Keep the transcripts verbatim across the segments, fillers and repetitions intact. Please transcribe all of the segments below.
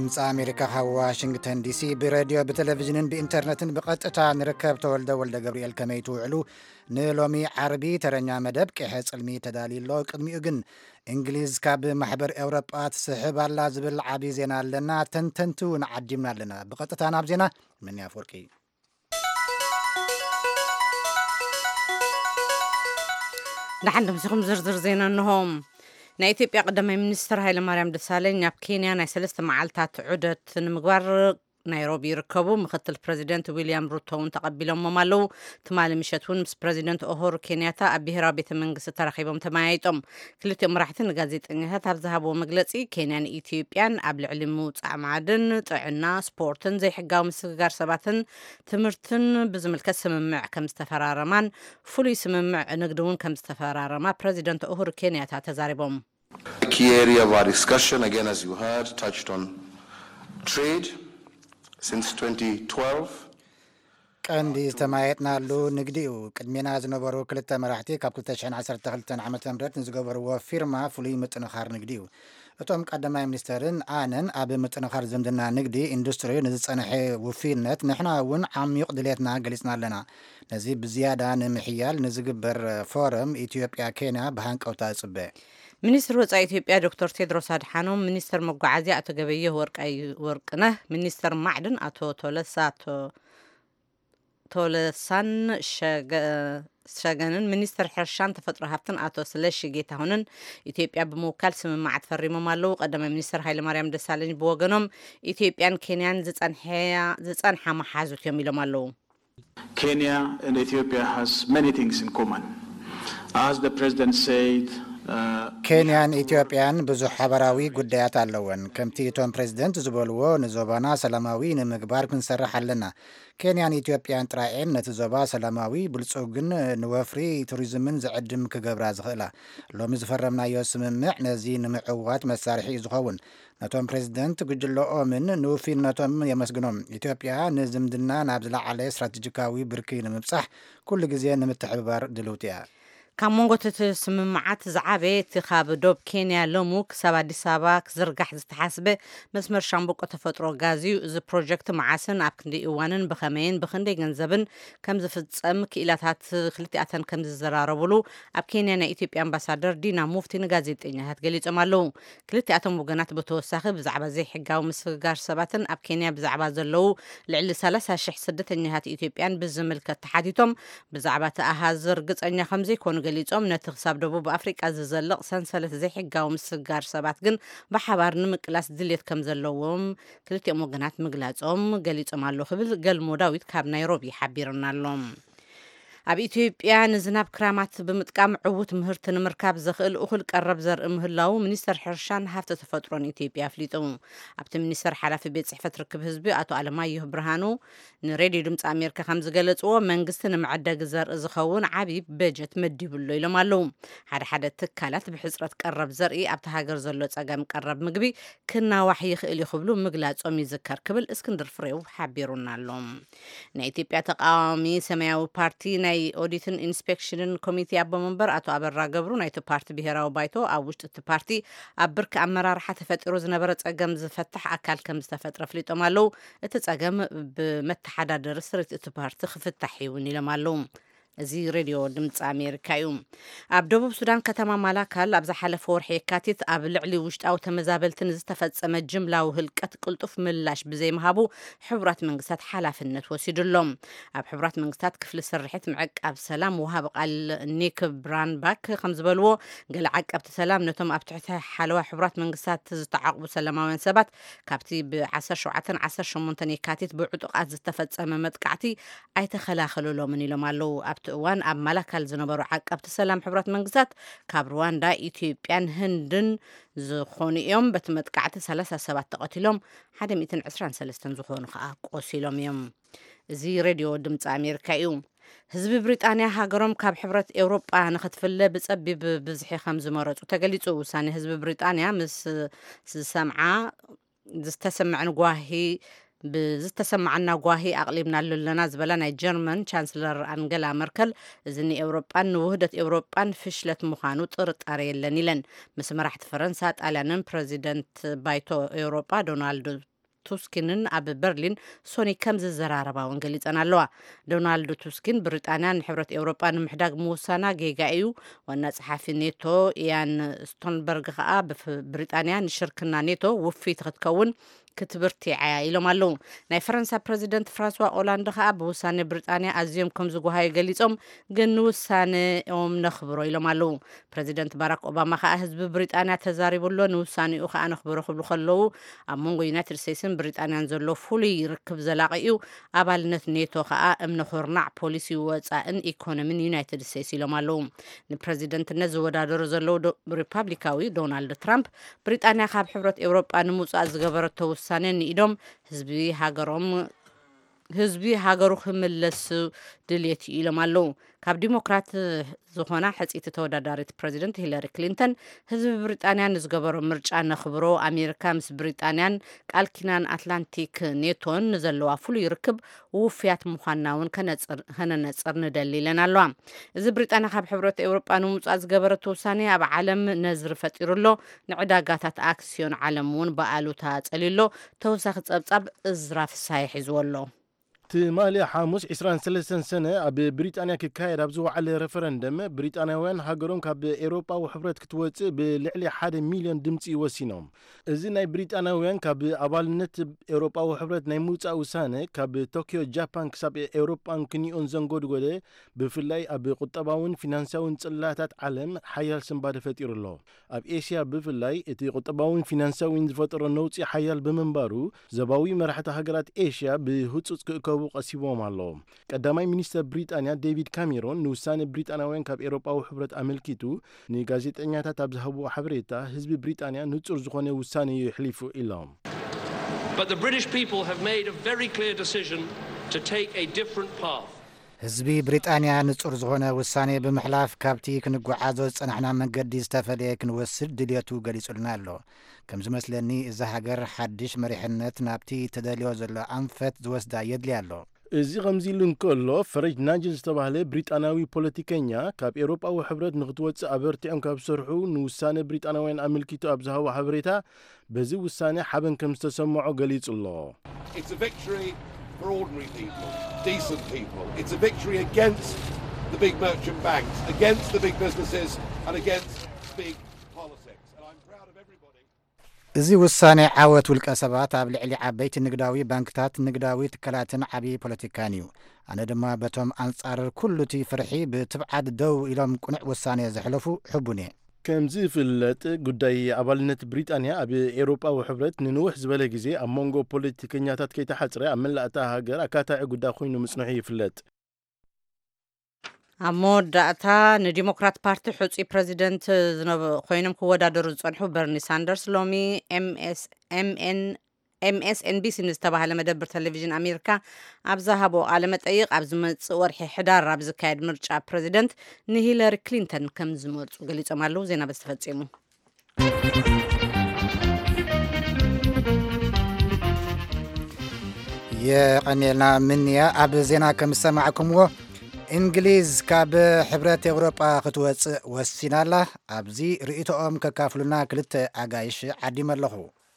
ድምፂ ኣሜሪካ ካብ ዋሽንግተን ዲሲ ብሬድዮ ብቴሌቪዥንን ብኢንተርነትን ብቐጥታ ንርከብ ተወልደ ወልደ ገብርኤል ከመይ ትውዕሉ ንሎሚ ዓርቢ ተረኛ መደብ ቅሐ ጽልሚ ተዳሊሎ ቅድሚኡ ግን እንግሊዝ ካብ ማሕበር ኤውሮጳ ትስሕብ ኣላ ዝብል ዓቢ ዜና ኣለና ተንተንቱ ንዓዲምና ኣለና ብቐጥታ ናብ ዜና ምን ያፈርቂ ንሓን ምስኹም ዝርዝር ዜና እንሆም ናይ ኢትዮጵያ ቀዳማይ ሚኒስትር ሃይለማርያም ደሳለኝ ኣብ ኬንያ ናይ ሰለስተ መዓልታት ዑደት ንምግባር ናይሮቢ ይርከቡ ምክትል ፕሬዚደንት ዊልያም ሩቶ እውን ተቐቢሎሞም ኣለው ትማሊ ምሸት እውን ምስ ፕሬዚደንት ኦሆሩ ኬንያታ ኣብ ብሄራዊ ቤተ መንግስቲ ተራኺቦም ተመያይጦም ክልቲኦም መራሕቲ ንጋዜጠኛታት ኣብ ዝሃብዎ መግለፂ ኬንያን ኢትዮጵያን ኣብ ልዕሊ ምውፃእ ማዕድን ጥዕና ስፖርትን ዘይሕጋዊ ምስግጋር ሰባትን ትምህርትን ብዝምልከት ስምምዕ ከም ዝተፈራረማን ፍሉይ ስምምዕ ንግዲ እውን ከም ዝተፈራረማ ፕሬዚደንት ኦሆሩ ኬንያታ ተዛሪቦም key area of our discussion again as you heard touched on trade since twenty twelve ቀንዲ ዝተማየጥናሉ ንግዲ እዩ ቅድሜና ዝነበሩ ክልተ መራሕቲ ካብ ክልተ ሽሕን ዓሰርተ ክልተን ዓመተ ምህረት ንዝገበርዎ ፊርማ ፍሉይ ምጥንኻር ንግዲ እዩ እቶም ቀዳማይ ሚኒስተርን ኣነን ኣብ ምጥንኻር ዝምድና ንግዲ ኢንዱስትሪ ንዝፀንሐ ውፊነት ንሕና እውን ዓሚቕ ድሌትና ገሊፅና ኣለና ነዚ ብዝያዳ ንምሕያል ንዝግበር ፎረም ኢትዮጵያ ኬንያ ብሃንቀውታ ይጽበ ሚኒስትር ወፃኢ ኢትዮጵያ ዶክተር ቴድሮስ አድሓኖም ሚኒስትር መጓዓዝያ አቶ ገበየሁ ወርቅነህ ሚኒስትር ማዕድን አቶ ቶለሳ ቶለሳን ሸገንን ሚኒስትር ሕርሻን ተፈጥሮ ሃብትን አቶ ስለሺ ጌታሁንን ኢትዮጵያ ብምውካል ስምምዕ ፈሪሞም ኣለው ቀዳማይ ሚኒስትር ሃይለማርያም ደሳለኝ ብወገኖም ኢትዮጵያን ኬንያን ዝጸንሐ መሓዙት እዮም ኢሎም ኣለው Kenya and Ethiopia has many things in common as the president said ኬንያን ኢትዮጵያን ብዙሕ ሓበራዊ ጉዳያት ኣለወን ከምቲ እቶም ፕሬዚደንት ዝበልዎ ንዞባና ሰላማዊ ንምግባር ክንሰርሕ ኣለና ኬንያን ኢትዮጵያን ጥራኤን ነቲ ዞባ ሰላማዊ ብልጽግን ንወፍሪ ቱሪዝምን ዝዕድም ክገብራ ዝኽእላ ሎሚ ዝፈረምናዮ ስምምዕ ነዚ ንምዕዋት መሳርሒ ዝኸውን ነቶም ፕሬዚደንት ጉጅለኦምን ንውፊነቶም የመስግኖም ኢትዮጵያ ንዝምድና ናብ ዝለዓለ ስትራቴጂካዊ ብርኪ ንምብጻሕ ኩሉ ግዜ ንምትሕብባር ድልውቲ እያ ካብ መንጎት ስምምዓት ዝዓበየ እቲ ካብ ዶብ ኬንያ ሎሙ ክሳብ ኣዲስ ኣበባ ክዝርጋሕ ዝተሓስበ መስመር ሻምብቆ ተፈጥሮ ጋዝ እዩ እዚ ፕሮጀክት መዓስን ኣብ ክንደይ እዋንን ብኸመይን ብክንደይ ገንዘብን ከም ዝፍጸም ክኢላታት ክልቲኣተን ከም ዝዘራረብሉ ኣብ ኬንያ ናይ ኢትዮጵያ ኣምባሳደር ዲና ሙፍቲ ንጋዜጠኛታት ገሊፆም ኣለው ክልቲኣቶም ወገናት ብተወሳኺ ብዛዕባ ዘይሕጋዊ ምስግጋር ሰባትን ኣብ ኬንያ ብዛዕባ ዘለው ልዕሊ ሰላሳ ሽሕ ስደተኛታት ኢትዮጵያን ብዝምልከት ተሓቲቶም ብዛዕባ ተኣሃዝ ርግፀኛ ከም ዘይኮኑ ገሊጾም ነቲ ክሳብ ደቡብ ኣፍሪቃ ዝዘልቕ ሰንሰለት ዘይሕጋዊ ምስግጋር ሰባት ግን ብሓባር ንምቅላስ ድሌት ከም ዘለዎም ክልቲኦም ወገናት ምግላጾም ገሊጾም ኣለው ክብል ገልሞ ዳዊት ካብ ናይሮቢ ሓቢርና ኣሎም ኣብ ኢትዮጵያ ንዝናብ ክራማት ብምጥቃም ዕውት ምህርቲ ንምርካብ ዘኽእል እኹል ቀረብ ዘርኢ ምህላው ሚኒስተር ሕርሻን ሃብቲ ተፈጥሮን ኢትዮጵያ ኣፍሊጡ ኣብቲ ሚኒስተር ሓላፊ ቤት ጽሕፈት ርክብ ህዝቢ ኣቶ ኣለማየሁ ብርሃኑ ንሬድዮ ድምፂ ኣሜሪካ ከም ዝገለጽዎ መንግስቲ ንምዕደግ ዘርኢ ዝኸውን ዓብዪ በጀት መዲቡሎ ኢሎም ኣለው ሓደ ሓደ ትካላት ብሕፅረት ቀረብ ዘርኢ ኣብቲ ሃገር ዘሎ ጸገም ቀረብ ምግቢ ክናዋሕ ይኽእል ይኽብሉ ምግላጾም ይዝከር ክብል እስክንድር ፍሬው ሓቢሩና ኣሎም ናይ ኢትዮጵያ ተቃዋሚ ሰማያዊ ፓርቲ ናይ ኦዲትን ኢንስፔክሽንን ኮሚቴ ኣቦ መንበር ኣቶ ኣበራ ገብሩ ናይቲ ፓርቲ ብሄራዊ ባይቶ ኣብ ውሽጢ እቲ ፓርቲ ኣብ ብርኪ ኣመራርሓ ተፈጢሩ ዝነበረ ጸገም ዝፈትሕ ኣካል ከም ዝተፈጥረ ፍሊጦም ኣለው እቲ ጸገም ብመተሓዳደሪ ስርኢት እቲ ፓርቲ ክፍታሕ ይውን ኢሎም ኣለው እዚ ሬድዮ ድምፂ ኣሜሪካ እዩ ኣብ ደቡብ ሱዳን ከተማ ማላካል ኣብ ዝሓለፈ ወርሒ የካቲት ኣብ ልዕሊ ውሽጣዊ ተመዛበልትን ዝተፈጸመ ጅምላዊ ህልቀት ቅልጡፍ ምላሽ ብዘይምሃቡ ሕቡራት መንግስታት ሓላፍነት ወሲዱሎም ኣብ ሕቡራት መንግስታት ክፍሊ ስርሒት ምዕቃብ ሰላም ወሃብ ቃል ኒክ ብራንባክ ከም ዝበልዎ ገለ ዓቀብቲ ሰላም ነቶም ኣብ ትሕቲ ሓለዋ ሕቡራት መንግስታት ዝተዓቕቡ ሰላማውያን ሰባት ካብቲ ብ17 18 የካቲት ብዕጡቃት ዝተፈጸመ መጥቃዕቲ ኣይተኸላኸሉሎምን ኢሎም ኣለው ኣብ እዋን ኣብ ማላካል ዝነበሩ ዓቀብቲ ሰላም ሕቡራት መንግስታት ካብ ሩዋንዳ ኢትዮጵያን ህንድን ዝኾኑ እዮም በቲ መጥቃዕቲ ሰላሳ ሰባት ተቐቲሎም ሓደ ሚእትን ዕስራን ሰለስተን ዝኾኑ ከዓ ቆሲሎም እዮም እዚ ሬድዮ ድምፂ ኣሜሪካ እዩ ህዝቢ ብሪጣንያ ሃገሮም ካብ ሕብረት ኤውሮጳ ንኽትፍለ ብጸቢብ ብዝሒ ከም ዝመረፁ ተገሊጹ ውሳኔ ህዝቢ ብሪጣንያ ምስ ዝሰምዓ ዝተሰምዐን ጓሂ ብዝተሰማዓና ጓሂ ኣቕሊብና ኣለና ዝበላ ናይ ጀርመን ቻንስለር አንገላ መርከል እዚ ንኤውሮጳን ንውህደት ኤውሮጳን ፍሽለት ምዃኑ ጥርጣሬ የለን ኢለን ምስ መራሕቲ ፈረንሳ ጣልያንን ፕሬዚደንት ባይቶ ኤውሮጳ ዶናልድ ቱስኪንን ኣብ በርሊን ሶኒ ከም ዝዘራረባውን ገሊፀን ኣለዋ ዶናልድ ቱስኪን ብሪጣንያን ሕብረት ኤውሮጳ ንምሕዳግ ምውሳና ጌጋ እዩ ዋና ጸሓፊ ኔቶ ኢያን ስቶንበርግ ከዓ ብብሪጣንያ ንሽርክና ኔቶ ውፊት ክትከውን ክትብርቲዓ ኢሎም ኣለዉ ናይ ፈረንሳ ፕሬዚደንት ፍራንሷ ኦላንድ ከዓ ብውሳኔ ብሪጣንያ ኣዝዮም ከም ዝጓሃዩ ገሊፆም ግን ውሳኔኦም ነኽብሮ ኢሎም ኣለዉ ፕሬዚደንት ባራክ ኦባማ ከዓ ህዝቢ ብሪጣንያ ተዛሪቡሎ ንውሳኔኡ ከዓ ነኽብሮ ክብሉ ከለዉ ኣብ መንጎ ዩናይትድ ስቴትስን ብሪጣንያን ዘሎ ፍሉይ ርክብ ዘላቂኡ ኣባልነት ኔቶ ከዓ እምነ ኩርናዕ ፖሊሲ ወፃእን ኢኮኖሚን ዩናይትድ ስቴትስ ኢሎም ኣለዉ ንፕሬዚደንትነት ዝወዳደሩ ዘለዉ ሪፐብሊካዊ ዶናልድ ትራምፕ ብሪጣንያ ካብ ሕብረት ኤውሮጳ ንምውፃእ ዝገበረቶ ውሳኔ ንኢዶም ህዝቢ ሃገሮም ህዝቢ ሃገሩ ክምለስ ድልየት ኢሎም ኣለዉ ካብ ዲሞክራት ዝኾና ሕፂት ተወዳዳሪት ፕሬዚደንት ሂለሪ ክሊንተን ህዝቢ ብሪጣንያ ንዝገበሮ ምርጫ ነኽብሮ ኣሜሪካ ምስ ብሪጣንያን ቃል ኪዳን ኣትላንቲክ ኔቶን ዘለዋ ፍሉይ ርክብ ውፍያት ምዃንና እውን ከነነፅር ንደሊ ኢለን ኣለዋ እዚ ብሪጣንያ ካብ ሕብረት ኤውሮጳ ንምውፃእ ዝገበረቶ ውሳኔ ኣብ ዓለም ነዝሪ ፈጢሩሎ ንዕዳጋታት ኣክስዮን ዓለም እውን በኣሉታ ፀሊሎ ተወሳኺ ፀብጻብ እዝራ ፍሳይ ሒዝዎ ኣሎ ትማሊ ሓሙስ عشرين وثلاثين سنة ኣብ ብሪጣንያ ክካየድ ኣብ ዝወዓለ ረፈረንደም ብሪጣንያውያን ሃገሮም ካብ ኤውሮጳ ሕብረት ክትወፅእ ብልዕሊ ሓደ ሚልዮን ድምፂ ወሲኖም እዚ ናይ ብሪጣንያውያን ካብ ኣባልነት ኤውሮጳ ሕብረት ናይ ምውፃእ ውሳነ ካብ ቶኪዮ ጃፓን ክሳብ ኤውሮጳን ክኒኦን ዘንጎድጎደ ብፍላይ ኣብ ቁጠባውን ፊናንሳውን ጽላታት ዓለም ሓያል ስንባደ ፈጢሩሎ ኣብ ኤስያ ብፍላይ እቲ ቁጠባውን ፊናንሳውን ዝፈጥሮ ነውፂ ሓያል ብምንባሩ ዘባዊ መራሕቲ ሃገራት ኤስያ ብህፁፅ ክእከቡ ቀሲቦም ኣለዎም ቀዳማይ ሚኒስተር ብሪጣንያ ዴቪድ ካሜሮን ንውሳነ ብሪጣንያውያን ካብ ኤውሮጳዊ ሕብረት ኣመልኪቱ ንጋዜጠኛታት ኣብ ዝሃብዎ ሓበሬታ ህዝቢ ብሪጣንያ ንጹር ዝኾነ ውሳነ ይሕሊፉ ኢሎም But the British people have made a very clear decision to take a different path. ህዝቢ ብሪጣንያ ንጹር ዝኾነ ውሳኔ ብምሕላፍ ካብቲ ክንጓዓዞ ዝጸናሕና መንገዲ ዝተፈለየ ክንወስድ ድልየቱ ገሊጹልና ኣሎ ከም ዝመስለኒ እዛ ሃገር ሓድሽ መሪሕነት ናብቲ ተደልዮ ዘሎ ኣንፈት ዝወስዳ የድልያ ኣሎ እዚ ከምዚ ኢሉ እንከሎ ፈረጅ ናጅል ዝተባህለ ብሪጣንያዊ ፖለቲከኛ ካብ ኤውሮጳዊ ሕብረት ንክትወፅእ ኣበርቲዖም ካብ ዝሰርሑ ንውሳነ ብሪጣንያውያን ኣመልኪቱ ኣብ ዝሃቦ ሓበሬታ በዚ ውሳነ ሓበን ከም ዝተሰምዖ ገሊጹ ኣሎ It's a victory for ordinary people, decent people. It's a victory against the big merchant banks, against the big businesses, and against big politics. And I'm proud of everybody. እዚ ውሳኔ ዓወት ውልቀ ሰባት ኣብ ልዕሊ ዓበይቲ ንግዳዊ ባንክታት ንግዳዊ ትካላትን ዓብዪ ፖለቲካን እዩ ኣነ ድማ በቶም ኣንጻር ኩሉቲ ፍርሒ ብትብዓት ደው ኢሎም ቁኑዕ ውሳኔ ዘሕለፉ ሕቡን እየ ከምዚ ፍለጥ ጉዳይ ኣባልነት ብሪጣንያ ኣብ ኤውሮጳዊ ሕብረት ንንውሕ ዝበለ ግዜ ኣብ መንጎ ፖለቲከኛታት ከይተሓፅረ ኣብ መላእታ ሃገር ኣካታዒ ጉዳይ ኮይኑ ምጽንሑ ይፍለጥ ኣብ መወዳእታ ንዲሞክራት ፓርቲ ሕፁ ፕሬዚደንት ኮይኖም ክወዳደሩ ዝጸንሑ በርኒ ሳንደርስ ሎሚ ኤም ኤስ ኤን ቢ ሲ ዝተባህለ መደብር ቴሌቪዥን ኣሜሪካ ኣብ ዝሃቦ ቃለ መጠይቅ ኣብ ዝመጽእ ወርሒ ሕዳር ኣብ ዝካየድ ምርጫ ፕሬዚደንት ንሂለሪ ክሊንተን ከም ዝመርጹ ገሊጾም ኣለዉ ዜና በስተፈጺሙ የቀኔልና ምንያ ኣብ ዜና ከም ሰማዕኩምዎ እንግሊዝ ካብ ሕብረት ኤውሮጳ ክትወፅእ ወሲናላ ኣብዚ ርእይቶኦም ከካፍሉና ክልተ ኣጋይሽ ዓዲም ኣለኹ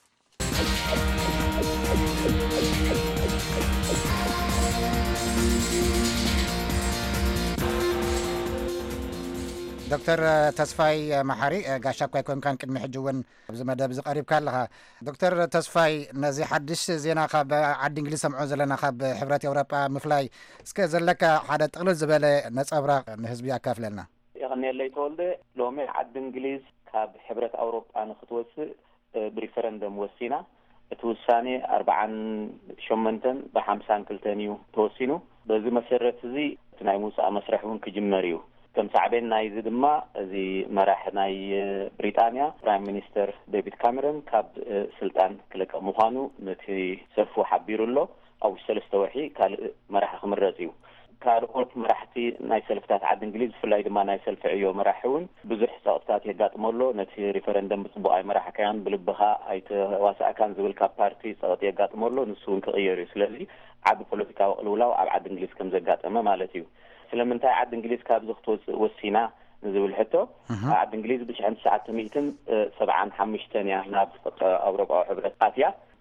ዶክተር ተስፋይ መሐሪ ጋሻ ኳይ ኮንካን ቅድሚ ሕጂ እውን ኣብዚ መደብ ዝቐሪብካ ኣለኻ ዶክተር ተስፋይ ነዚ ሓድሽ ዜና ካብ ዓዲ እንግሊዝ ሰምዖ ዘለና ካብ ሕብረት ኤውሮጳ ምፍላይ እስከ ዘለካ ሓደ ጥቕልል ዝበለ ነፀብራቕ ንህዝቢ ኣካፍለልና ይቕኒየለይ ተወልደ ሎሚ ዓዲ እንግሊዝ ካብ ሕብረት ኤውሮጳ ንክትወፅእ ብሪፈረንደም ወሲና እቲ ውሳኔ ኣርባዓን ሸሞንተን ብሓምሳን ክልተን እዩ ተወሲኑ በዚ መሰረት እዚ እቲ ናይ ምውፃእ መስርሕ እውን ክጅመር እዩ ከም ሳዕቤን ናይዚ ድማ እዚ መራሒ ናይ ብሪጣንያ ፕራይም ሚኒስተር ዴቪድ ካሜሮን ካብ ስልጣን ክለቅቕ ምዃኑ ነቲ ሰልፉ ሓቢሩ ኣሎ ኣብ ሰለስተ ወርሒ ካልእ መራሒ ክምረፅ እዩ ካልኦት መራሕቲ ናይ ሰልፍታት ዓዲ እንግሊዝ ብፍላይ ድማ ናይ ሰልፊ ዕዮ መራሒ እውን ብዙሕ ፀቕጥታት የጋጥመሎ ነቲ ሪፈረንደም ብፅቡቅ ኣይመራሕካያን ብልብኻ ኣይተዋሳእካን ዝብል ካብ ፓርቲ ፀቕጢ የጋጥመሎ ንሱ እውን ክቕየር እዩ ስለዚ ዓቢ ፖለቲካዊ ቅልውላው ኣብ ዓዲ እንግሊዝ ከም ዘጋጠመ ማለት እዩ ስለምንታይ ዓዲ እንግሊዝ ካብዚ ክትወፅእ ወሲና ንዝብል ሕቶ ዓዲ እንግሊዝ ብሽሕን ትሽዓተ ሚእትን ሰብዓን ሓሙሽተን እያ ናብ ኣውሮጳዊ ሕብረት ኣትያ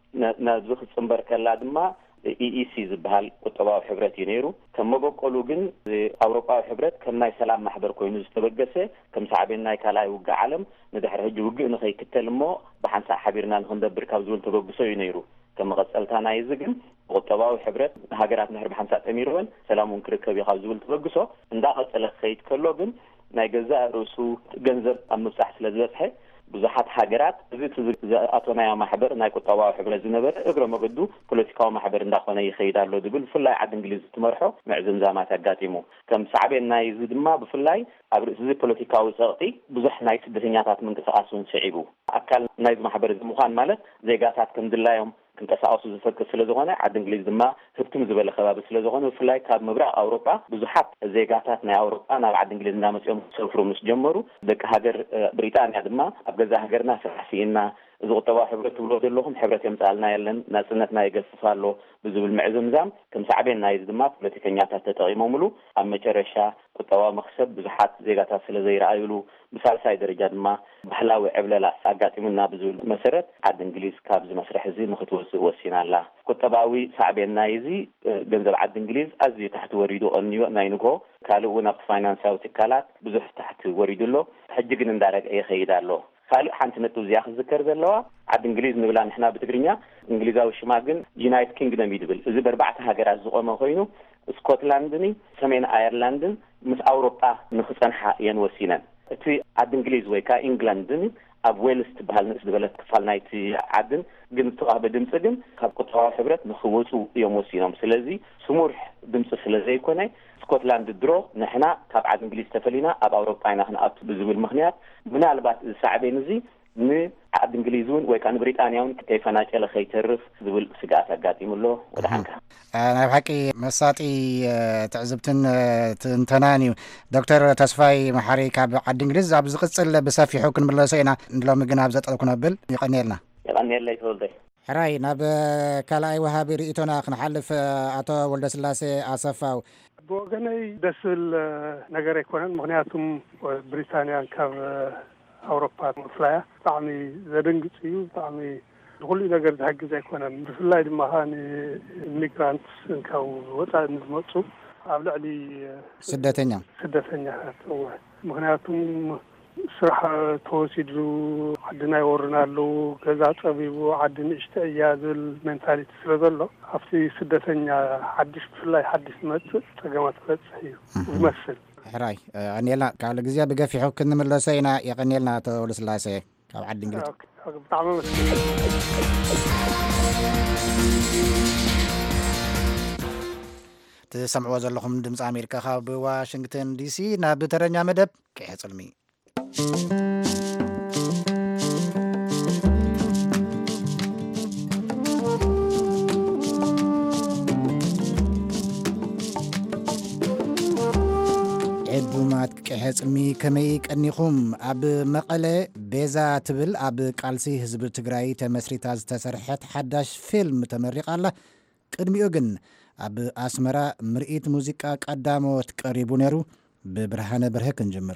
نازخ صنبر كلا دما اي اي سي زبال قطباو حبرت ينيرو كم بقولو جن اوروبا حبرت كم ناي سلام محبر كوينو استبقسه كم صعبين ناي كلاي وقع عالم ندحر هجي وقع نخي كتلمو بحنسا حبيرنا نخندبر كابزول تبقسو ينيرو كم غسلتانا يزقن قطباو حبرت هاجرات نهر بحنسا تميرون سلامون كركب يخابزول تبقسو اندا غسل خيت كلو جن ناي جزاء رسو جنزب امسح سلازبسحي بزحات حاجرات زيت أتونا يا محبر نايكو طواو حبر زنبر إقرأ مقدو بوليتيكا محبر نداخلنا يخيدار لو دبل فلاي عاد إنجليز تمرحو مع زمزامات هجاتيمو كم صعبين ناي زد ما بفلاي عبر زي بوليتيكا وسقطي بزح ناي سدسينياتات من تسقاسون شعبو أكل ناي محبر زمخان مالت زي قاسات كم دلايهم كنت أساسو زفك سلزغنا عاد إنجليز ما هبتم زبالة خباب سلزغنا فلاي كاب مبرع أوروبا بزحات زي قاسات ناي أوروبا أنا بعد إنجليز نامس يوم سوفرو مش جمرو دك هاجر بريطانيا دما أبجزا هاجرنا سحسينا زو طوا حبرت ولود لهم حبرت يمسالنا يلن ناسنتنا يقصفالو بزو المعزم زام كم صعبين يزدما بوليتيكانيات تتقيموا ملو اما مچرشا طوا مخسب بزحات زيغاتا سلا زي رايلو بسالساي درجه دما بحلاوي عبللا ساقاتيمنا بزو مسرت عاد انجليز كابز مسرح زي مختوس وسينالا كتباوي صعبين يزي ገንዘብ عاد انجليز ازي تحت وريدو انيو ناينغو كالونا فاينانساو تكالات بزح تحت وريدلو حجግን እንዳረቀ ይخيدالو خالق حنت نتو زياخ ذكر زلوا عاد انجليز نبلا نحنا بتغرينيا انجليزاوي شماغن يونايتد كينغدم يدبل اذا بربعه هاجرات زقومه خوينو سكوتلاندني سمين ايرلاندن مس اوروبا نخصنحا ينوسينن تي عاد انجليز وي كا انجلاندن اب ويلس تبهال نس دبلت كفالنايتي عادن ግን ተዋበ ድምጽ ግን ካብ ቆጣዋ ሕብረት ንኽወጹ የሞሲኖም ስለዚህ ስሙር ድምጽ ስለዘይ ኮነ ስኮትላንድ ድሮ ንሕና ካብ ዓድ እንግሊዝ ተፈሊና ኣብ ኣውሮፓ ኢና ክንኣቱ ብዝብል ምኽንያት ምናልባት ሳዕቤን እዚ ንዓድ እንግሊዝን ወይ ከዓ ብሪጣንያውን ከይፈናጨለ ከይተርፍ ዝብል ስጋት ኣጋጢሙሎ ወደ ሓንካ ናብ ሓቂ መሳጢ ትዕዝብትን ትንተናኒ ዶክተር ተስፋይ መሐሪ ካብ ዓድ እንግሊዝ ኣብ ዝቅጽል ብሰፊሑ ክንምለሶ ኢና ንሎም ግን ኣብ ዘጠልኩ ነብል ይቀኒልና يغني يتولدي حراي ناب كلاي وهابي ريتونا خنحلف አቶ ወልደስላሴ አሰፋው بوغني دسل ነገር ይኮነን ምክንያቱም ብሪታንያ ካብ አውሮፓ ፍላያ ታሚ ዘደንግጽዩ ታሚ ሁሉ ነገር ዝሐግዝ አይኮነን ብፍላይ ድማ ሃኒ ኢሚግራንትስ እንካው ወጣን ዝመጹ ኣብ ልዕሊ ስደተኛ ስደተኛ ምክንያቱም ስራሕ ተወሲዱ عدنا يورنالو كذا طبيبو عدن اشتيازل منتاليتي ስለዘሎ አፍቲ ስደተኛ حدش ፍላይ حدش መጽ ተገማት ፈጽዩ ይመስል حراي انيلا قال غزيا بغفيحو كنملسينا يقنيلنا ተወልስላሴ ካብ ዓድ እንግሊዝ بطعم تسمعوا ዘለኹም ድምጽ አሜሪካ ካብ ዋሽንግተን ዲሲ ናብ ተረኛ መደብ ከሕጽልሚ ዕቡማት ከሕጽልሚ ከመይ ቀኒኹም ኣብ መቐለ ቤዛ ትብል ኣብ ቃልሲ ህዝቢ ትግራይ ተመስሪታ ዝተሰርሐት ሓዳሽ ፊልም ተመሪቃላ ቅድሚኡ ግን ኣብ ኣስመራ ምርኢት ሙዚቃ ቀዳሞት ቀሪቡ ነይሩ ብብርሃነ በርሀ ክንጅምር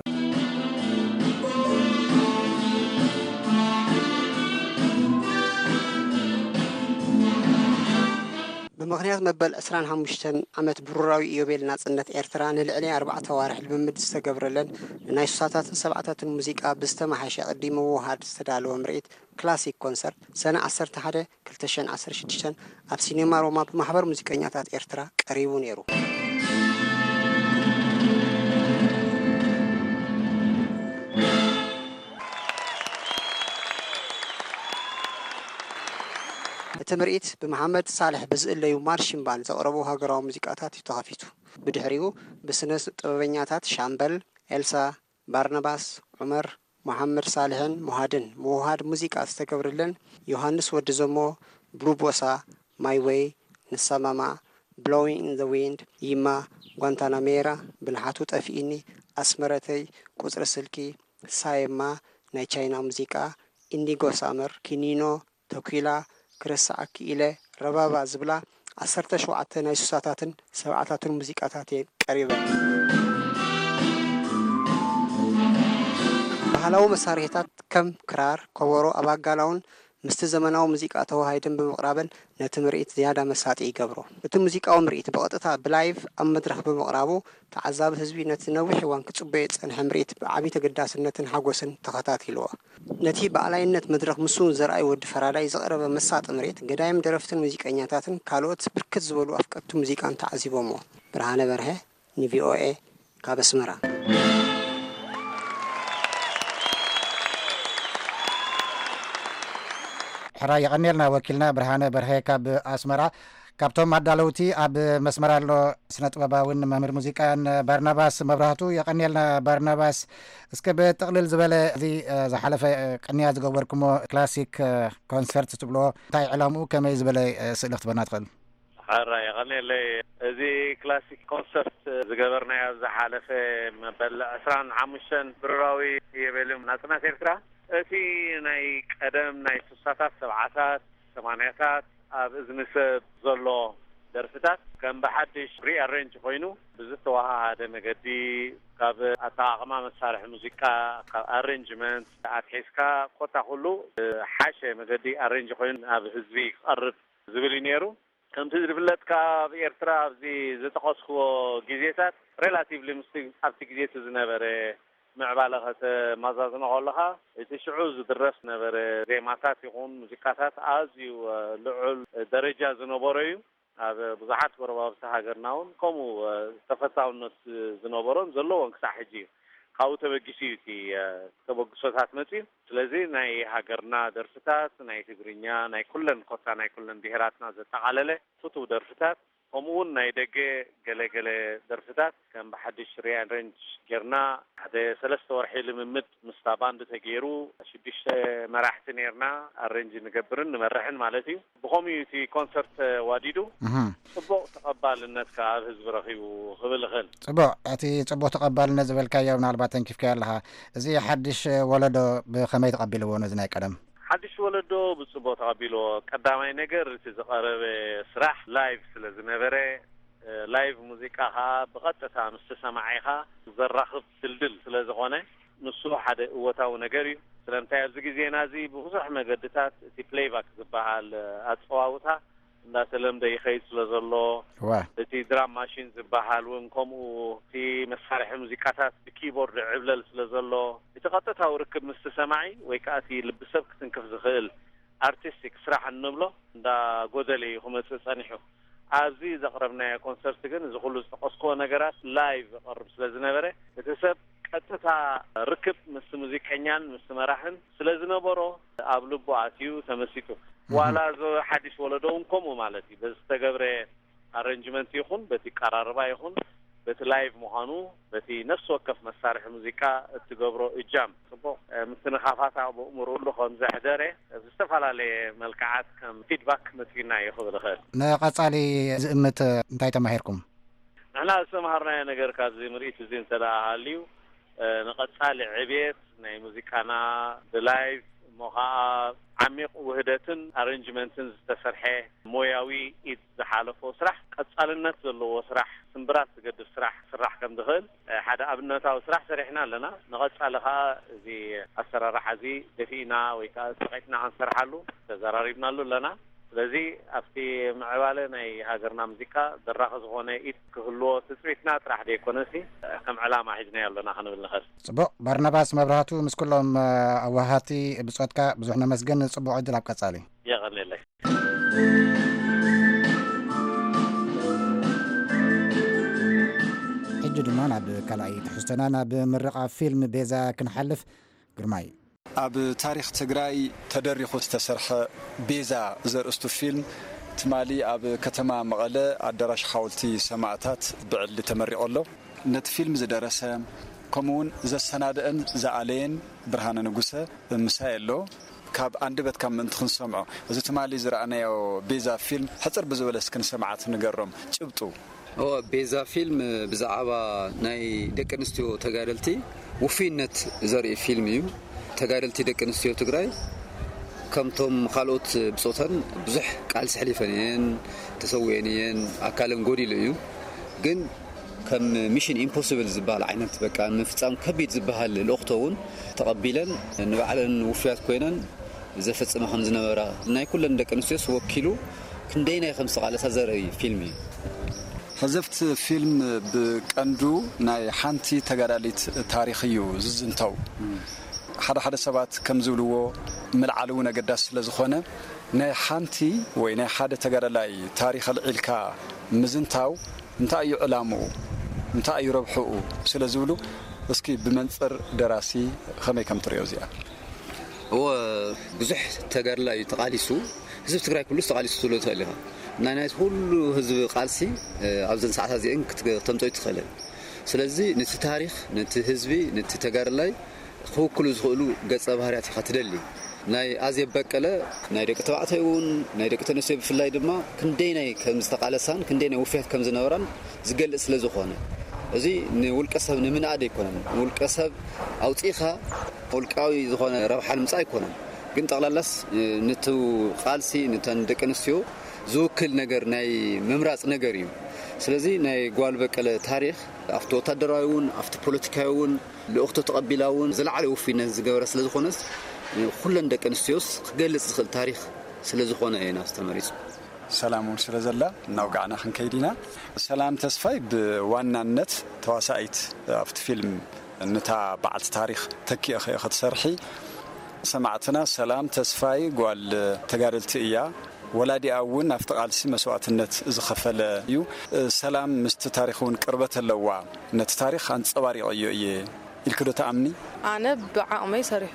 بمغنيات مبل أسران حمشتن عمت بروراوي إيوبيل ناصنة إيرتران العلي أربعة توارح الممد استقبرلن ناي ساتات سبعة الموسيقى بستمع حشا قديم وهاد استدالو مريت كلاسيك كونسرت سنة عصر تحدى كلتشن عصر شدشن أب سينما روما بمحبر موسيقيات إيرترا قريبون يرو تمريت بمحمد صالح بزق ليو مارشين بان زقربو هاجراو موسيقاتات يتخافيتو بدحريو بسنس طببኛታት شامبل إلسا بارنباس عمر محمد صالحن مهادن موهاد موسيقى استقبرلن يوحنس ودزمو بلو بوسا ماي واي نسماما blowing in the wind يما غوانتاناميرا بالحاتو طفيني اسمرتي قصر سلكي سايما ناي تشاينا موسيقى انديغو سامر كينينو توكيلا كرسعك إلى ربابة زبلة عصرت شو عتنا يسوساتن سبعة الموسيقات قريبة بحلاو مساريتات كم كرار كورو أباقالون ምስቲ ዘመናዊ ሙዚቃ ተዋሃይድን ብምቕራበን ነቲ ምርኢት ዝያዳ መሳጢ ይገብሮ። እቲ ሙዚቃዊ ምርኢት ብቐጥታ ብላይቭ ኣብ መድረኽ ብምቕራቡ ተዓዛቢ ህዝቢ ነቲ ነዊሕ እዋን ክጽበዮ ዝጸንሐ ምርኢት ብዓብዪ ተገዳስነትን ሓጎስን ተኸታቲልዎ። ነቲ በዓላይነት መድረኽ ምሱን ዘርኣይ ወዲ ፈራዳይ ዘቕረበ መሳጢ ምርኢት ገዳይም ደረፍትን ሙዚቀኛታትን ካልኦት ብርክት ዝበሉ ኣፍቀርቲ ሙዚቃን ተዓዚቦሞ። ብርሃነ በርሀ ንቪኦኤ ካብ ኣስመራ። ሕራ ይቐኒልና ወኪልና ብርሃነ በርሀ ካብ ኣስመራ። ካብቶም ኣዳለውቲ ኣብ መስመር ኣሎ ስነ ጥበባውን መምህር ሙዚቃን ባርናባስ መብራህቱ። የቐኒልና ባርናባስ፣ እስከ ብጥቕልል ዝበለ እዚ ዝሓለፈ ቅንያ ዝገበርኩሞ ክላሲክ ኮንሰርት ትብሎ እንታይ ዕላምኡ ከመይ ዝበለ ስእሊ ክትበና ትኽእል? ሕራ ይቐኒለይ እዚ ክላሲክ ኮንሰርት ዝገበርናዮ ዝሓለፈ መበል ዕስራን ሓሙሽተን ብራዊ የበልም ናጽናት ኤርትራ እቲ ናይ ቀደም ናይ ስሳታት ሰብዓታት ሰማንያታት ኣብ እዝኒ ሰብ ዘሎ ደርፍታት ከም ብሓድሽ ሪአሬንጅ ኮይኑ ብዝተዋሃደ መገዲ ካብ ኣጠቃቅማ መሳርሒ ሙዚቃ ካብ ኣሬንጅመንት ኣትሒዝካ ኮታ ኩሉ ሓሸ መገዲ ኣሬንጅ ኮይኑ ኣብ ህዝቢ ክቐርብ ዝብል ነይሩ። ከምቲ ዝፍለጥ ካብ ኤርትራ ኣብዚ ዝጠቐስክዎ ግዜታት ሬላቲቭሊ ምስቲ ኣብቲ ግዜት ዝነበረ ምዕባለ ከተመዛዝኖ ከለካ እቲ ሽዑ ዝድረስ ነበረ ዜማታት ይኹን ሙዚቃታት ኣዝዩ ልዑል ደረጃ ዝነበሮ እዩ። ኣብ ብዙሓት ጎረባብቲ ሃገርና እውን ከምኡ ተፈታውነት ዝነበሮን ዘለዎን ክሳብ ሕጂ እዩ። ካብኡ ተበጊሱ እዩ እቲ ተበግሶታት መፅኡ። ስለዚ ናይ ሃገርና ደርፍታት ናይ ትግርኛ ናይ ኩለን ኮታ ናይ ኩለን ብሄራትና ዘጠቃለለ ፍቱው ደርፍታት ከምኡ እውን ናይ ደገ ገለገለ ደርፍታት ከም ብሓድሽ ሪአሬንጅ ጌርና ሓደ ሰለስተ ወርሒ ልምምድ ምስታ ባንድ ተገይሩ ሽዱሽተ መራሕቲ ነርና ኣሬንጅ ንገብርን ንመርሕን ማለት እዩ። ብኸምኡ እቲ ኮንሰርት ዋዲዱ ጽቡቕ ተቐባልነት ካብ ህዝቢ ረኺቡ ክብል ይኽእል። ጽቡቕ እቲ ጽቡቕ ተቐባልነት ዝበልካዮ ምናልባት ተንኪፍካ ኣለኻ እዚ ሓድሽ ወለዶ ብኸመይ ተቐቢልዎ ነዚ ናይ ቀደም? ሓድሽ ወለዶ ብጽቡቕ ተቐቢልዎ ቀዳማይ ነገር እቲ ዝቐረበ ስራሕ ላይቭ ስለ ዝነበረ ላይቭ ሙዚቃ ኸ ብቐጥታ ምስ ሰማዒኻ ዘራኽብ ድልድል ስለ ዝኾነ ንሱ ሓደ እወታዊ ነገር እዩ። ስለምንታይ ኣብዚ ግዜና እዚ ብብዙሕ መገድታት እቲ ፕሌይባክ ዝበሃል ኣፀዋውታ እንዳተለምደ ይኸይድ ስለ ዘሎ እቲ ድራም ማሽን ዝበሃል እውን ከምኡ እቲ መሳርሒ ሙዚቃታት ብኪቦርድ ዕብለል ስለ ዘሎ እቲ ቀጥታዊ ርክብ ምስ ሰማዒ ወይ ከዓ እቲ ልብሰብ ክትንክፍ ዝኽእል ኣርቲስቲክ ስራሕ እንብሎ እንዳጎደለ እዩ ክመፅእ ፀኒሑ። ኣብዚ ዘቕረብናዮ ኮንሰርት ግን እዚ ኩሉ ዝጠቐስክዎ ነገራት ላይቭ ይቐርብ ስለ ዝነበረ እቲ ሰብ ቀጥታ ርክብ ምስ ሙዚቀኛን ምስ መራሕን ስለ ዝነበሮ ኣብ ልቡ ኣትዩ ተመሲጡ ዋላ ዞ ሓድሽ ወለዶ እውን ከምኡ ማለት እዩ በዝተገብረ ኣሬንጅመንት ይኹን በቲ ቀራርባ ይኹን በቲ ላይቭ ምዃኑ በቲ ነፍሲ ወከፍ መሳርሒ ሙዚቃ እትገብሮ እጃም ጽቡቕ ምትንኻፋት ኣብኡ ምርኡሉ ከም ዘሕደረ ብዝተፈላለየ መልክዓት ከም ፊድባክ መፅና ይኽእል ይኽእል። ንቐጻሊ ዝእምት እንታይ ተማሂርኩም? ንሕና ዝተምሃርናዮ ነገር ካብዚ ምርኢት እዚ እንተደኣ ሃልዩ ንቐጻሊ ዕብየት ናይ ሙዚቃና ብላይቭ እሞ ከዓ ዓሚቕ ውህደትን ኣሬንጅመንትን ዝተሰርሐ ሞያዊ ኢድ ዝሓለፎ ስራሕ ቀጻልነት ዘለዎ ስራሕ ስምብራት ዝገድፍ ስራሕ ስራሕ ከም ዝኽእል ሓደ ኣብነታዊ ስራሕ ሰሪሕና ኣለና። ንቐጻሊ ከዓ እዚ ኣሰራርሓ እዚ ደፊእና ወይ ከዓ ፀቂጥና ክንሰርሓሉ ተዘራሪብናሉ ኣለና። ስለዚ ኣብቲ ምዕባለ ናይ ሃገርና ሙዚቃ ዘራኺ ዝኾነ ኢድ ክህልዎ ትፅቢትና ጥራሕ ደይኮነሲ ከም ዕላማ ሒዝናዮ ኣለና ክንብል ንኽእል። ጽቡቕ ባርናባስ መብራህቱ ምስ ኩሎም ኣዋሃቲ ብፆትካ ብዙሕ ነመስገን። ጽቡቕ ዕድል ኣብ ቀጻሊ የቐኒለይ። ሕጂ ድማ ናብ ካልኣይ ትሕዝቶና ናብ ምረቓ ፊልም ቤዛ ክንሓልፍ። ግርማይ ኣብ ታሪክ ትግራይ ተደሪኹ ዝተሰርሐ ቤዛ ዘርእስቱ ፊልም ትማሊ ኣብ ከተማ መቐለ ኣዳራሽ ሓወልቲ ሰማዕታት ብዕሊ ተመሪቑ ኣሎ። ነቲ ፊልም ዝደረሰ ከምኡውን ዘሰናድአን ዝኣለየን ብርሃነ ንጉሰ ምሳይ ኣሎ። ካብ አንደበት ካብ ምንት ክንሰምዖ እዚ ትማሊ ዝረኣናዮ ቤዛ ፊልም ሕፅር ብዝበለ እስክንሰማዓት ንገሮም ጭብጡ ኦ ቤዛ ፊልም ብዛዕባ ናይ ደቂ ኣንስትዮ ተጋደልቲ ውፊነት ዘርኢ ፊልም እዩ። ተጋደልቲ ደቂ ኣንስትዮ ትግራይ ከምቶም ካልኦት ብፆተን ብዙሕ ቃልሲ ሕሊፈን እየን ተሰዊአን እየን ኣካለን ጎዲሉ እዩ። ግን ከም ሚሽን ኢምፖሲብል ዝበሃል ዓይነት በቃ ምፍፃም ከቢድ ዝበሃል ልእኽቶ እውን ተቐቢለን ንባዕለን ውፍያት ኮይነን ዘፈጽመ ከም ዝነበራ ናይ ኩለን ደቂ ኣንስትዮስ ወኪሉ ክንደይ ናይ ከምስ ቃለሳ ዘርኢ ፊልም እዩ حذفت فيلم بقندو ناي حانتي تغاداليت تاريخيو ززنتو حدا حدا سبات كم زولو ملعلو نغداس لزخونه ناي حانتي وي ناي حدا تغادالاي تاريخ العلكا مزنتاو انت اي علامو انت اي ربحو سلازولو اسكي بمنصر دراسي خمي كم تريوزيا هو بزح تغادالاي تقاليسو حزب تግራይ كله تقاليسو تلو تخليها نايت كل حزب قالسي ابزن ساعات زين كتمطي تخلل ስለዚህ ነቲ ታሪክ ነቲ ህዝቢ ነቲ ተጋርላይ ኩሉ ዝኽእሉ ገጸ ባህሪያት ይኸትደሊ ናይ ኣዝየ በቀለ ናይ ደቂ ተባዕታይውን ናይ ደቂ ተነስዮ ብፍላይ ድማ ክንደይ ናይ ከም ዝተቃለሳን ክንደይ ናይ ውፍያት ከም ዝነበራን ዝገልጽ ስለ ዝኾነ እዚ ንውልቀሰብ ንምንኣድ ኣይኮነን ውልቀሰብ ኣውጪኻ ውልቃዊ ዝኾነ ረብሓ ንምጻ ኣይኮነን ግን ጠቕላላስ ነቲ ቃልሲ ነተን ደቂ ተነስዮ ዝውክል ነገር ናይ መምራጽ ነገር እዩ ስለዚህ ናይ ጓል በቀለ ታሪክ ኣፍቶ ወታደራዊውን ኣፍቶ ፖለቲካዊውን ለእኽቶ ተቀቢላውን ዝለዓለ ውፊነት ዝገበረ ስለ ዝኾነስ ኩለን ደቂ ኣንስትዮስ ክገልጽ ዝኽእል ታሪክ ስለ ዝኾነ ኢና ዝተመሪጹ ሰላሙን ስለ ዘላ እናውቃዕና ክንከይዲና ሰላም ተስፋይ ብዋናነት ተዋሳኢት ኣፍቲ ፊልም ነታ በዓልቲ ታሪክ ተኪእኸ ክትሰርሒ ሰማዕትና ሰላም ተስፋይ ጓል ተጋደልቲ እያ ولادي أون أفتقال سي مسواتنت زخفل يو سلام مست تاريخون قربة اللوا نت تاريخ عن صواري أيو الكدو تأمني أنا بعمي صريح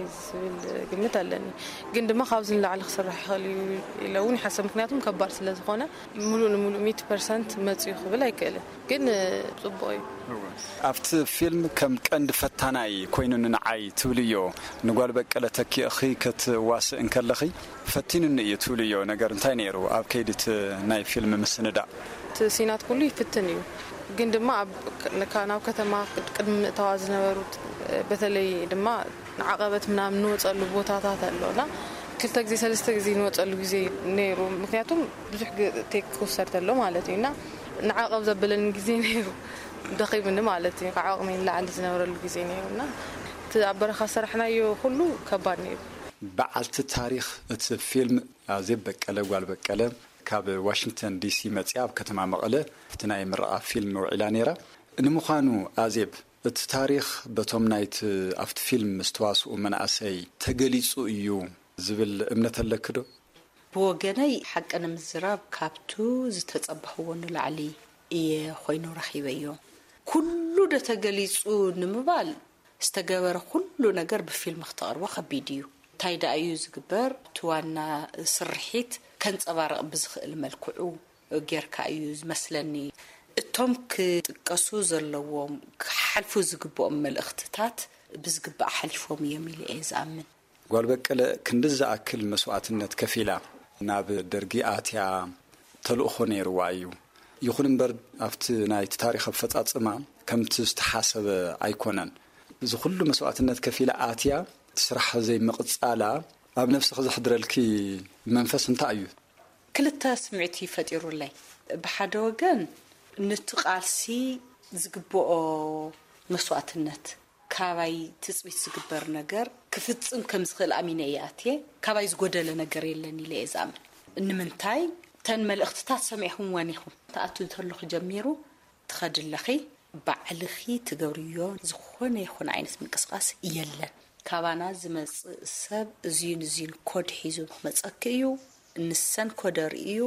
قمت لني قند ما خابزين لعل خسر خلي لوني حسب مكنياتهم كبار سلازقنا ملو ملو مية بالمية ما تيخو بلا يكله قن صباي أفت فيلم كم كند فتناي كوينو نعي توليو نقول بك على تكي أخي كت واس إنكلخي فتين النية توليو نجار تانيرو أبكيدت ناي فيلم مسندا تسينات كله يفتنيو قند ما كانوا كتما قدم توازن وروت بتلي دما عقبت منام نوت قالو بوتاتات اللولا كل تجزي ثلاث تجزي نوت قالو جزي نيرو مكنياتهم بزح تيك كوسرت له مالتينا نعاقب زبلن جزي نيرو دقيق من مالتي عاقمين لا عند زنور الجزي نيرونا تعبر خسر احنا يو كله كبار نيرو بعلت التاريخ فيلم عزيب بكاله قال بكاله كاب واشنطن دي سي مصياب كتما مقله فتناي مرأة فيلم وعلانيرا نمخانو عزيب التاريخ بتوم نايت افت فيلم مستواسو مناسي تغليصو ايو زبل امنه لكدو بوغناي حقنا مزراب كابتو زتصبحون لعلي اي خوينو رخيبيو كله ده تغليصو نمبال استغبر كله ነገር بفيلم اختار وخبيديو تايدا ايو زغبر توانا سرحيت كنصبارق بزخل ملكعو غيركا ايو مسلني እቶም ክጥቀሱ ዘለዎም ሓልፉ ዝግብኦም መልእኽትታት ብዝግባ ሓልፎም የሚል እዛምን ጓል በቀለ ክንድዛ አክል መስዋዕትነት ከፊላ ናብ ደርጊ አትያ ተልእኾ ነይርዋ እዩ ይኹን እምበር ኣብቲ ናይ ታሪኽ ፈጻጽማ ከምቲ ዝተሓሰበ ኣይኮነን እዚ ኩሉ መስዋዕትነት ከፊላ አትያ ስራሕ ዘይ መቕጻላ ኣብ ነፍስኻ ዝሕድረልኪ መንፈስ እንታይ እዩ ክልተ ስምዒት ይፈጢሩለይ ብሓደ ወገን ንትቃልሲ ዝግብኦ መስዋዕትነት ካባይ ትጽቢት ዝግበር ነገር ክፍጽም ከም ዝኽእል ኣሚነ ያቴ ካባይ ዝጎደለ ነገር የለን ኢለ እዛም እንምንታይ ተን መልእኽትታት ሰሚዕኹም ወኒኹም ተኣቱ ተልኹ ጀሚሩ ትኸድለኺ ባዕልኺ ትገብርዮ ዝኾነ ይኹን ዓይነት ምንቅስቃስ የለን ካባና ዝመጽእ ሰብ እዚን እዚን ኮድ ሒዙ መጸክዩ ንሰን ኮደር እዩ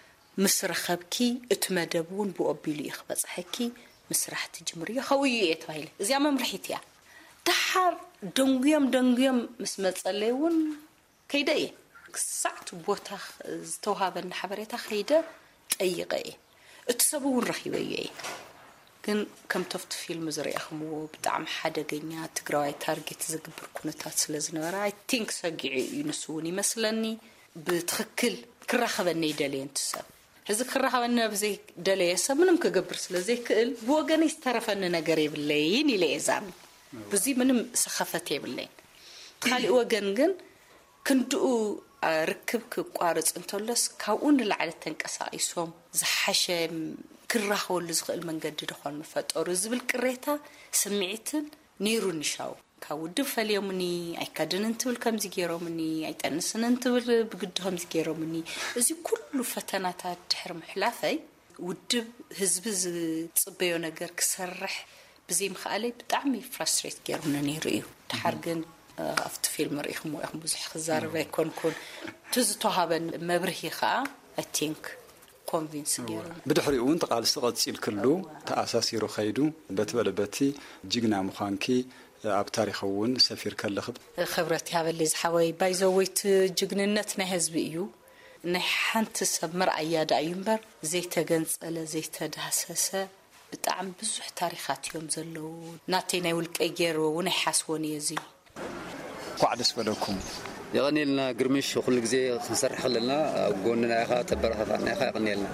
مسرخبكي اتمدبون بوابيلي اخبصحكي مسرحت جمريه خويه يتبايل ازيا ممرحيتيا دحر دنغيم دنغيم مسمصليون كيداي ساعت بوتا توهابن حبريتا خيده طيقاي اتسبون رخيبيه كن كم تفت فيلم زريخمو بطعم حدغنيا تግራዋይ ታርጌት ዝግብር ኩነታት ስለዝነበረ አይ ቲንክ ሰጊዒ ይንሱኒ መስለኒ بتخكل كراخبني دلين تسب هذا كراخبنا بزي دليه سمنم كجبر سلازي كل بوجني استرفنا نجاري بالليل إلى إزام بزي منم سخفتي بالليل خالي وجنجن كنتو ركب كقارص انتولس كون العلة تنكسايسوم زحشم كراخول زغل من جد دخل مفتور زبل كريتا سمعتن نيرو نشاو كودف فليومني أي كادن انتول كم زجيرومني أي تنسن انتول بقدهم زجيرومني إذا كل فتنات تحرم حلافي ودب هزبز صبيو نجار كسرح بزي مخالي بتعمي فرستريت جيرونا نيريو تحرقن أفت فيلم ريخ مو أخ بزح خزار ويكون كون تزتو هابن مبرهي خا I think convince جيرونا بدحريون تقال استقاد سيل كله تأساسي رو خيدو بتبلبتي جيجنا مخانكي أب تاريخون سفير كلخب خبرتي هذا اللي زحوي بايزويت ججننت نهز بيو نحنت سبمر عياد عيمبر زيت جنس على زيت دهسسة بتعم بزح تاريخات يوم زلو ناتينا والكيجر ونحاسوني يزي قاعد اسفلكم يغني لنا قرمش وكل جزء نسرح لنا قلنا يا أخا تبرها ثاني أخا يغني لنا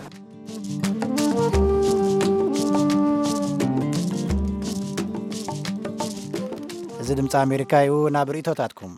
إذا دمت أمريكا يو نابريتو تاتكم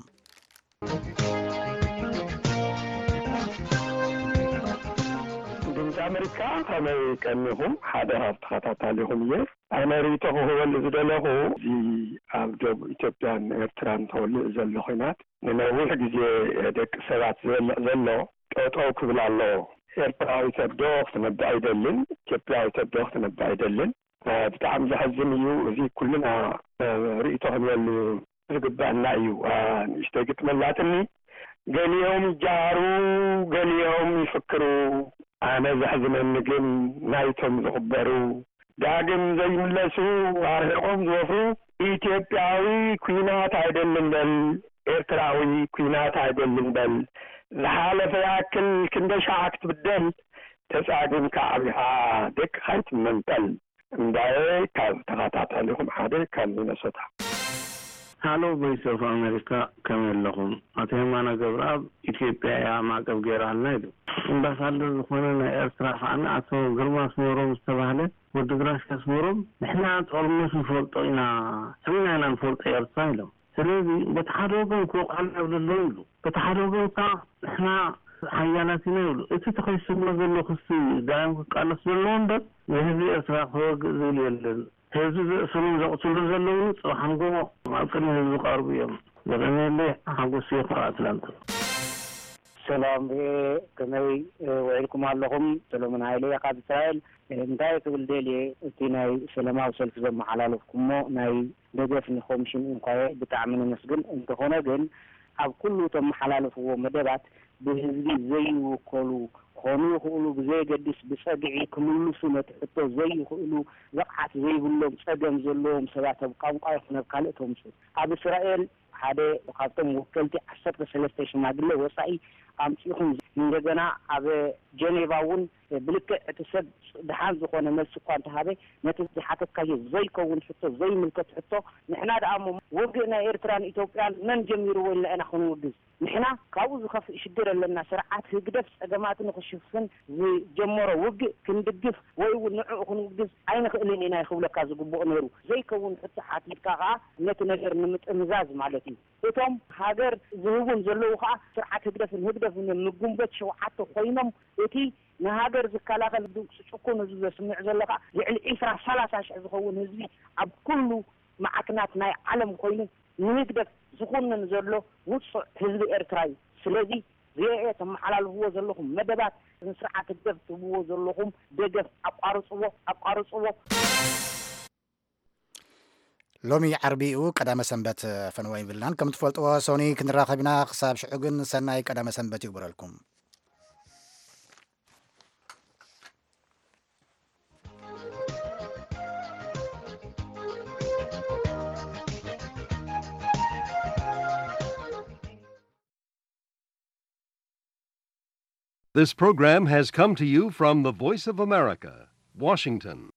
دمت أمريكا كما كانهم حدا تخططالهم يه أمريكا هو اللي زدله زي أبجب إثيوبيان إرتران تولي زل خينات ننوي حجزي دك سبعة زل زلوا أو كبل الله إرتراوي تبدوخ تنبع يدلن إثيوبيا تبدوخ تنبع يدلن بتعم زحزم يو زي كلنا رئيتهم يلي رقبا النعيو اشتاقت ملاتني قال يوم يجاروا قال يوم يفكروا أنا زحزم النقل نايتهم زغبروا داقم زي ملسوا عرقهم زوفوا إثيوبياوي كوينات عيدلن بل إرتراوي كوينات عيدلن بل لحالة فياكل كندش عكت بالدل تساقم كعبها دك خيط من بل እንዳይ ካብ ተኸታተልኩም ሓደ ካብ ሚነሶታ ሃሎ ቮይስ ኦፍ አሜሪካ ከመለኹም አቶ የማነ ገብረአብ ኢትዮጵያ ያማቀብ ገራልና ይሉ አምባሳደር ዝኾነ ናይ ኤርትራ ኻና አቶ ግርማ ስሞሮም ዝተባህለ ወዲ ግራሽ ከስሞሮም ንሕና ጦርነት ንፈልጦ ኢና ሕምና ኢና ንፈልጦ ኤርትራ ኢሎም ስለዚ በተሓደጎም ክወቃል ኣብለሎ ኢሉ በተሓደጎም ካ ንሕና حياناتنا يقولوا إنت تخيش المزل وخصي دائم كأنس باللون ده وهذه أسرع فوق ذي الليل هذه سلوم زقتول زلون وحنقوم ما كنا هذه قاربية لأن اللي حنقول سيقرأ أتلانتا سلام كمي وعليكم اللهم سلام عليكم يا قائد إسرائيل انتهى تقول ديلي تيناي سلامة وسلف زم حلالكم ناي دجاف نخومشين إنقاء بتعمل نسجن انت هنا جن أب كله تم حلالف ومدبات بهذي زي وكلو خانو يقولوا بزي قديس بسجعي كلو سنة حتى زي يقولوا وقعت زي كلهم سجن زلهم سبعة بقام قايفنا بقالتهم أب إسرائيل هذا خاطم وكلتي عشرة سلسلة شمادلة وصعي قام فيهم من جنا أب جنيفاون بلك تسد دحان زخون ملسقان هذا نتسد حتى كي زي كون حتى زي ملكة حتى نحنا دعم وقنا إيرتران إثيوبيا من جميل ولا أنا خون وجز نحنا كاوز خف يشدر لنا سرعات في قدف أجماعات نخشفن زي جمرة وج كندقف ويقول نوع خون وجز أين خلين إنا يخوله كاز جبوا نيرو زي كون حتى حاتي كاغا نتنجر نمت إمزاز مالتي إتهم هاجر زهون زلوخا سرعات قدف نقدف من النجوم شو حتى خينهم إتي نهاجر زكالا قلبو شكون زوج سمع زلقة يعني إسرع ثلاثة أشهر زخون هزبي عب كله معكنات ناي علم خينه نقدر زخوننا نزلله وصل هزبي إرتراي سلذي زي تم حلال هو زلهم مدبات نسرع تدف هو زلهم دقف أبقارص هو أبقارص هو لومي عربيو قدام سنبت فنوين بلان كم تفلطوا سوني كنراخبنا حساب شعوغن سناي قدام سنبت يبرلكم This program has come to you from the Voice of America, Washington.